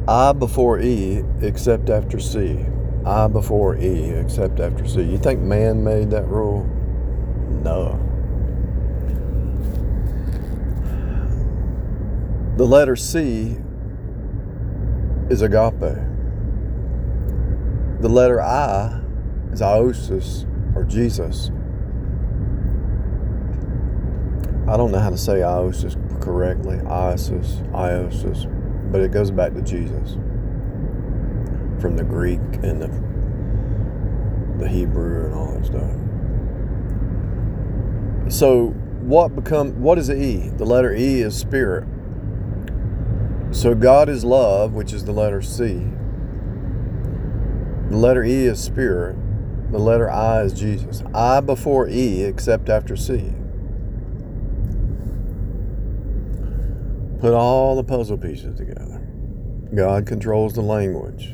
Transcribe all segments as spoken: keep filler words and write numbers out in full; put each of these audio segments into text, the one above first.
I before E except after C. I before E except after C. You think man made that rule? No. The letter C is agape. The letter I is iosis, or Jesus. I don't know how to say iosis correctly. Iosis, iosis. But it goes back to Jesus. From the Greek and the, the Hebrew and all that stuff. So what become what is the E? The letter E is spirit. So God is love, which is the letter C. The letter E is spirit. The letter I is Jesus. I before E except after C. Put all the puzzle pieces together. God controls the language.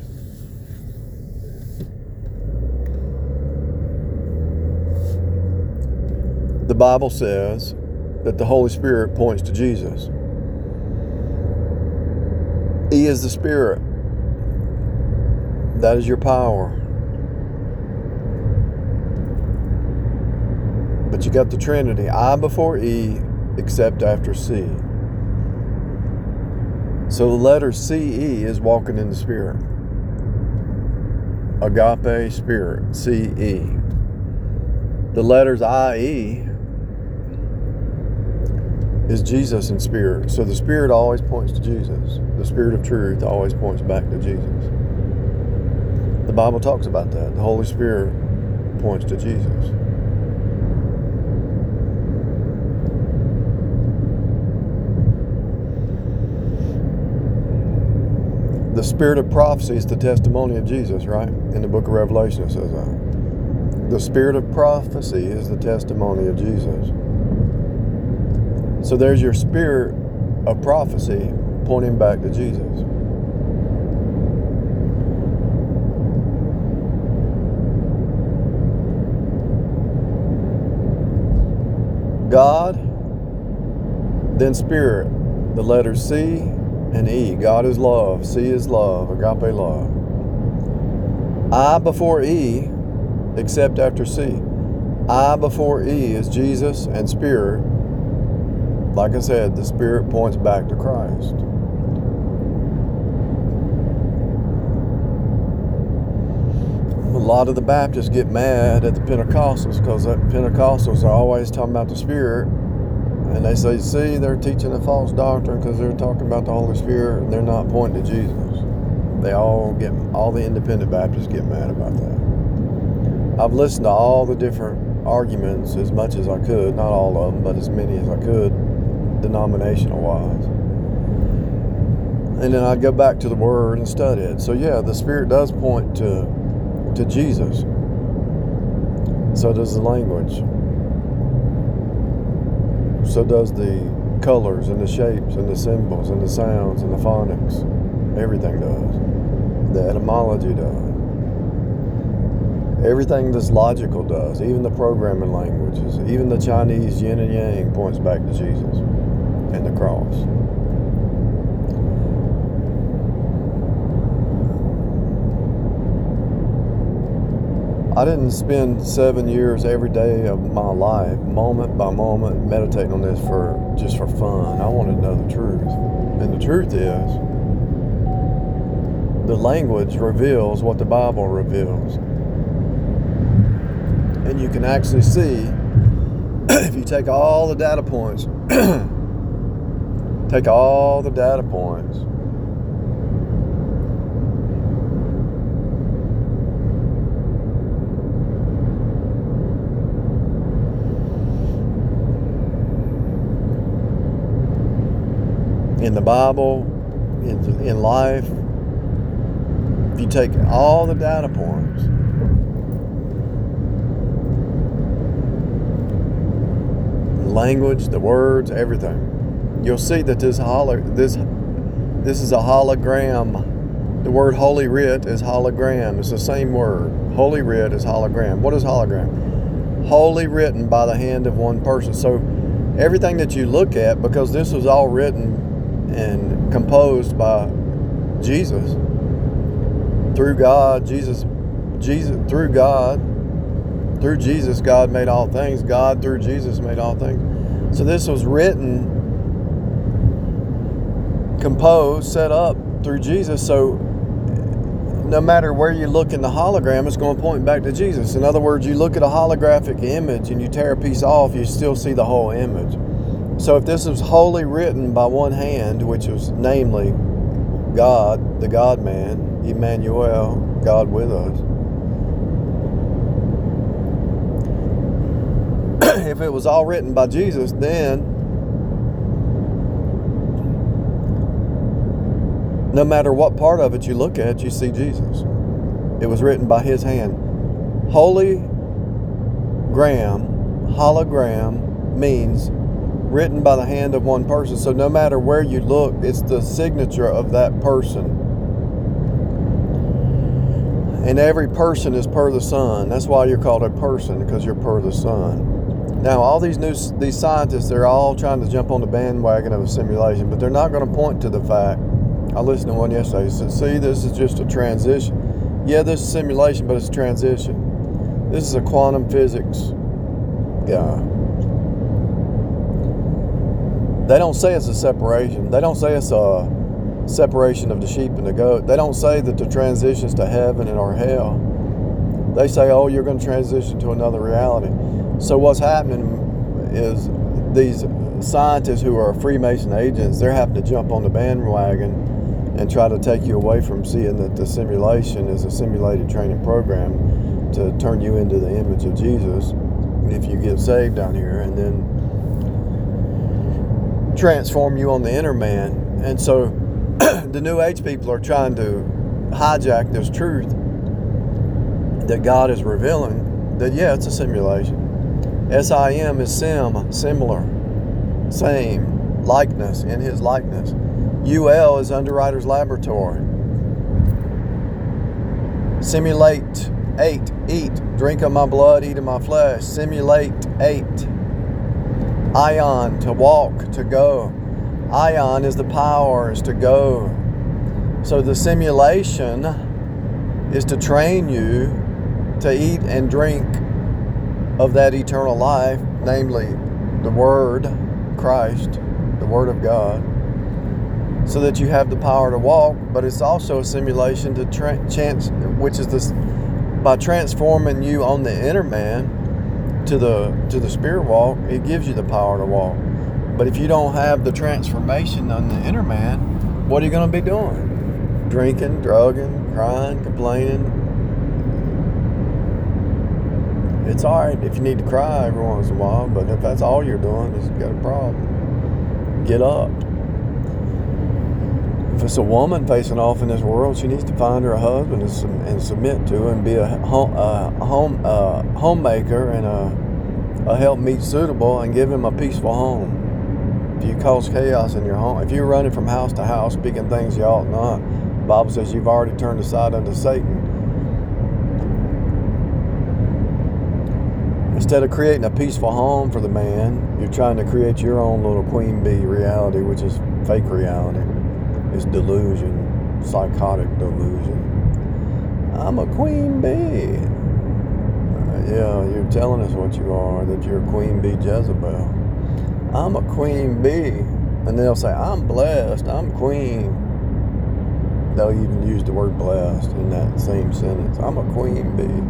The Bible says that the Holy Spirit points to Jesus. E is the Spirit. That is your power. But you got the Trinity. I before E except after C. So the letter C E is walking in the Spirit. Agape, Spirit, C E. The letters I E is Jesus in Spirit. So the Spirit always points to Jesus. The Spirit of truth always points back to Jesus. The Bible talks about that. The Holy Spirit points to Jesus. The spirit of prophecy is the testimony of Jesus, right? In the book of Revelation it says that. The spirit of prophecy is the testimony of Jesus. So there's your spirit of prophecy pointing back to Jesus. God, then spirit, the letters C and E. God is love. C is love. Agape love. I before E except after C. I before E is Jesus and Spirit. Like I said, the Spirit points back to Christ. A lot of the Baptists get mad at the Pentecostals because the Pentecostals are always talking about the Spirit. And they say, see, they're teaching a false doctrine because they're talking about the Holy Spirit and they're not pointing to Jesus. They all get, all the independent Baptists get mad about that. I've listened to all the different arguments as much as I could, not all of them, but as many as I could, denominational wise. And then I'd go back to the Word and study it. So yeah, the Spirit does point to, to Jesus. So does the language. So does the colors and the shapes and the symbols and the sounds and the phonics. Everything does. The etymology does. Everything that's logical does. Even the programming languages. Even the Chinese yin and yang points back to Jesus and the cross. I didn't spend seven years every day of my life, moment by moment, meditating on this for just for fun. I wanted to know the truth. And the truth is, the language reveals what the Bible reveals. And you can actually see, if you take all the data points, take all the data points, in the Bible, in, in life, if you take all the data points, the language, the words, everything, you'll see that this holo, this this is a hologram. The word Holy Writ is hologram. It's the same word. Holy Writ is hologram. What is hologram? Holy written by the hand of one person. So everything that you look at, because this was all written and composed by Jesus. Through God, Jesus, Jesus, through God, through Jesus, God made all things. God, through Jesus, made all things. So this was written, composed, set up through Jesus. So no matter where you look in the hologram, it's going to point back to Jesus. In other words, you look at a holographic image and you tear a piece off, you still see the whole image. So if this was wholly written by one hand, which was namely God, the God-man, Emmanuel, God with us, if it was all written by Jesus, then no matter what part of it you look at, you see Jesus. It was written by his hand. Holy gram, hologram means written by the hand of one person. So no matter where you look, it's the signature of that person. And every person is per the Son. That's why you're called a person, because you're per the Son. Now, all these new these scientists, they're all trying to jump on the bandwagon of a simulation, but they're not going to point to the fact. I listened to one yesterday. He said, see, this is just a transition. Yeah, this is simulation, but it's a transition. This is a quantum physics guy. They don't say it's a separation. They don't say it's a separation of the sheep and the goat. They don't say that the transitions to heaven and or hell. They say, oh, you're going to transition to another reality. So what's happening is these scientists who are Freemason agents, they're having to jump on the bandwagon and try to take you away from seeing that the simulation is a simulated training program to turn you into the image of Jesus if you get saved down here, and then transform you on the inner man. And so the New Age people are trying to hijack this truth that God is revealing, that yeah, it's a simulation. S I M is sim, similar, same, likeness, in his likeness. U L is Underwriter's Laboratory. Simulate, ate, eat, drink of my blood, eat of my flesh. Simulate, ate. Ion, to walk, to go. Ion is the power, is to go. So the simulation is to train you to eat and drink of that eternal life, namely the Word, Christ, the Word of God, so that you have the power to walk. But it's also a simulation to tra- chance, which is this, by transforming you on the inner man to the to the spirit walk, it gives you the power to walk. But if you don't have the transformation on the inner man, what are you going to be doing? Drinking, drugging, crying, complaining. It's all right if you need to cry every once in a while, but if that's all you're doing, you've got a problem. Get up. If it's a woman facing off in this world, she needs to find her a husband and, and submit to and be a home, a home a homemaker and a, a helpmeet suitable, and give him a peaceful home. If you cause chaos in your home, if you're running from house to house speaking things you ought not, the Bible says you've already turned aside unto Satan. Instead of creating a peaceful home for the man, you're trying to create your own little queen bee reality, which is fake reality. It's delusion, psychotic delusion. I'm a queen bee. Uh, yeah, you're telling us what you are, that you're Queen Bee Jezebel. I'm a queen bee. And they'll say, I'm blessed, I'm queen. They'll even use the word blessed in that same sentence. I'm a queen bee.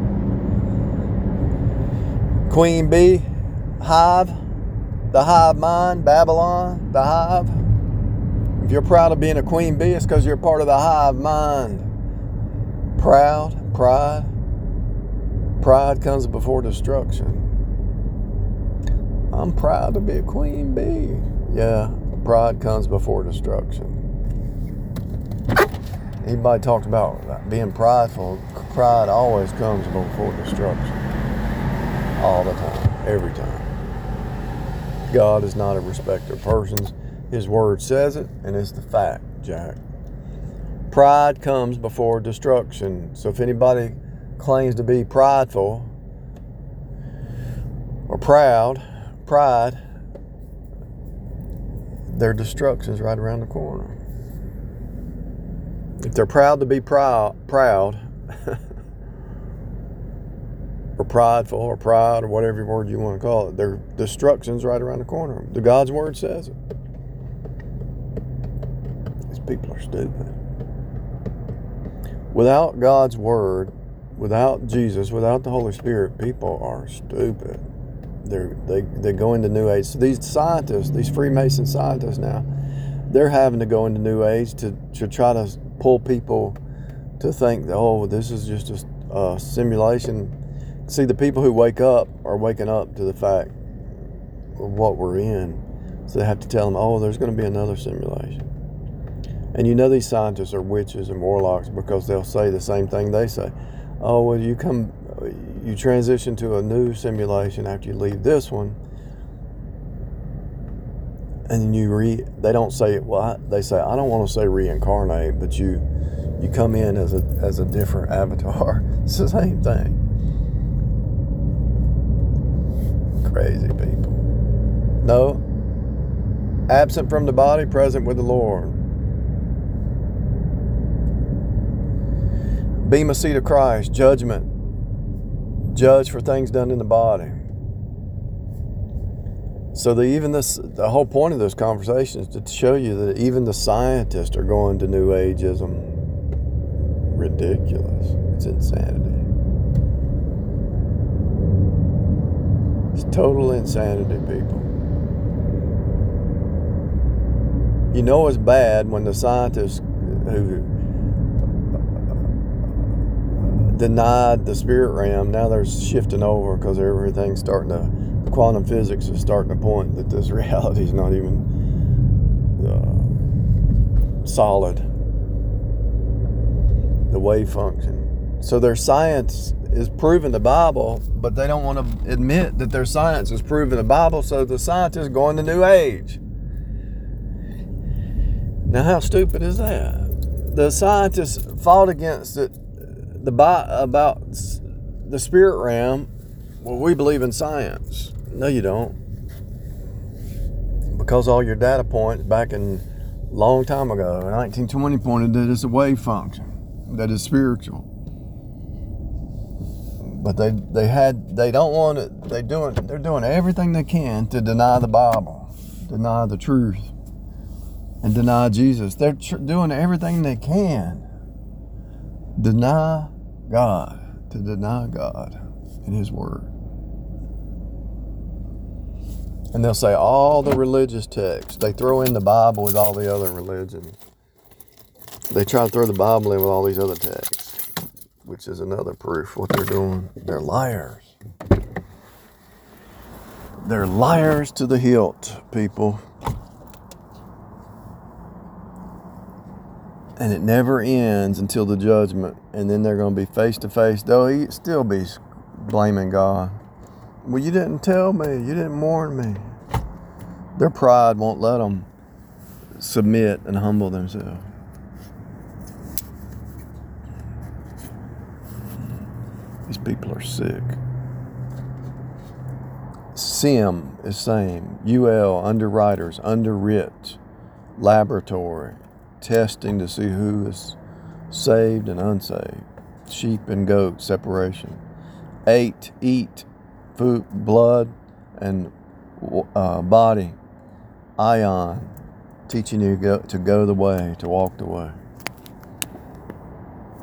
Queen bee, hive, the hive mind, Babylon, the hive. If you're proud of being a queen bee, it's because you're part of the hive mind. Proud, pride. Pride comes before destruction. I'm proud to be a queen bee. Yeah, pride comes before destruction. Anybody talks about being prideful, pride always comes before destruction. All the time, every time. God is not a respecter of persons. His word says it, and it's the fact, Jack. Pride comes before destruction. So if anybody claims to be prideful or proud, pride, their destruction is right around the corner. If they're proud to be proud, proud, or prideful, or pride, or whatever word you want to call it, their destruction's right around the corner. The God's word says it. These people are stupid. Without God's word, without Jesus, without the Holy Spirit, people are stupid. They're, they they go into New Age. So these scientists, these Freemason scientists now, they're having to go into New Age to, to try to pull people to think that, oh, this is just a uh, simulation. See, the people who wake up are waking up to the fact of what we're in. So they have to tell them, oh, there's going to be another simulation. And you know these scientists are witches and warlocks because they'll say the same thing they say. Oh, well, you come, you transition to a new simulation after you leave this one. And then you re, they don't say, well, I, they say, I don't want to say reincarnate, but you you come in as a as a different avatar. It's the same thing. Crazy people. No. Absent from the body, present with the Lord. Bema seat of Christ, judgment. Judge for things done in the body. So the, even this, the whole point of this conversation is to show you that even the scientists are going to New Ageism. Ridiculous. It's insanity. It's total insanity, people. You know it's bad when the scientists who denied the spirit realm, now they're shifting over because everything's starting to, quantum physics is starting to point that this reality is not even uh, solid. The wave function. So their science is proving the Bible, but they don't want to admit that their science is proving the Bible, so the scientists go into New Age. Now how stupid is that? The scientists fought against it, the about the spirit realm. Well, we believe in science. No, you don't. Because all your data points back in a long time ago, nineteen twenty, pointed that it's a wave function, that is spiritual. But they they had they don't want it. They doing they're doing everything they can to deny the Bible, deny the truth, and deny Jesus. They're tr- doing everything they can. Deny God, to deny God and His Word. And they'll say all the religious texts. They throw in the Bible with all the other religions. They try to throw the Bible in with all these other texts, which is another proof what they're doing. They're liars. They're liars to the hilt, people. And it never ends until the judgment. And then they're going to be face to face. They'll still be blaming God. Well, you didn't tell me. You didn't warn me. Their pride won't let them submit and humble themselves. These people are sick. Sim is same. U L, underwriters, underwrit, laboratory, testing to see who is saved and unsaved. Sheep and goat, separation. Eight, eat, food, blood, and uh, body. Ion, teaching you to go, to go the way, to walk the way.